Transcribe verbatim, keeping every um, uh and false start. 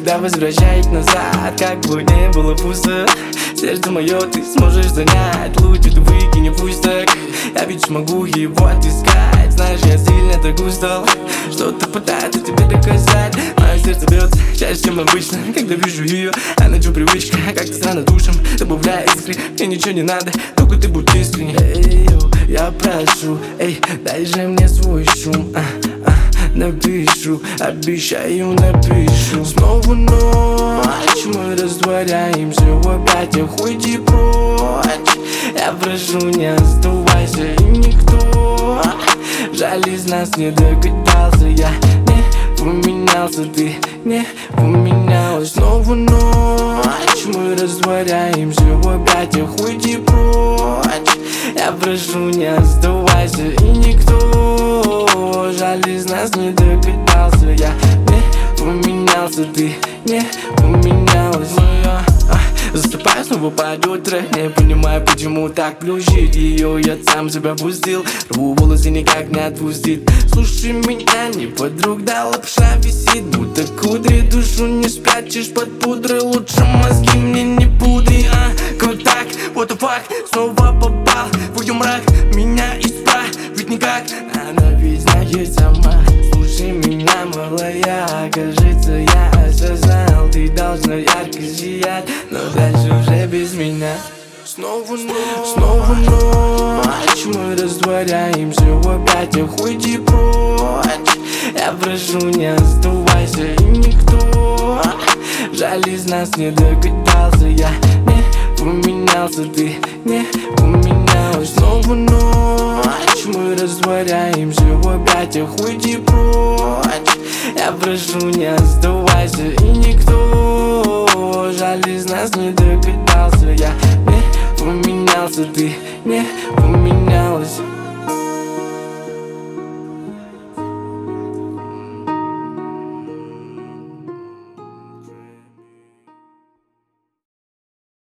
всегда возвращает назад, как бы не было пусто. Сердце мое ты сможешь занять, лучше ты выкини, пусть так. Я ведь смогу его отыскать. Знаешь, я сильно так устал, что-то пытается тебе доказать. Мое сердце бьется чаще, чем обычно, когда вижу ее. А ночью привычка, как-то странно душем добавляет искры. Мне ничего не надо, только ты будь искренне. Эй, я прошу, эй, дай же мне свой шум, а, а, напишу, обещаю, напишу. Снова ночь, мы растворяемся в объятиях, уйди прочь. Я прошу, не оставайся, и никто, жаль, из нас не догадался. Я не поменялся, ты не поменялась. Снова ночь, мы растворяемся в объятиях, уйди прочь. Я прошу, не оставайся, и никто, жаль, из нас не догадался. Я не поменялся, ты не поменялась. Моя, а, засыпаю снова под утро, не понимаю, почему так плющит ее. Я сам себя пустил, рву волосы, никак не отпустит. Слушай меня, не подруг, да лапша висит, будто кудри. Душу не спрячешь под пудрой, лучше мозги мне не пудри. А, как так, what the fuck, снова попал в ее мрак. Меня исправь, ведь никак, она ведь знает сама. Слушай меня, малая, кажется, я осознал, ты должна ярко сиять, но дальше уже без меня. Снова ночь, снова ночь, мы растворяемся в объятиях, уйди прочь. Я прошу, не оставайся, и никто, жаль, из нас не догадался. Я не поменялся, ты не поменялась. Снова ночь, мы растворяемся в объятиях, уйди прочь. Я прошу, не оставайся, и никто, жаль, из нас не догадался. Я не поменялся, ты не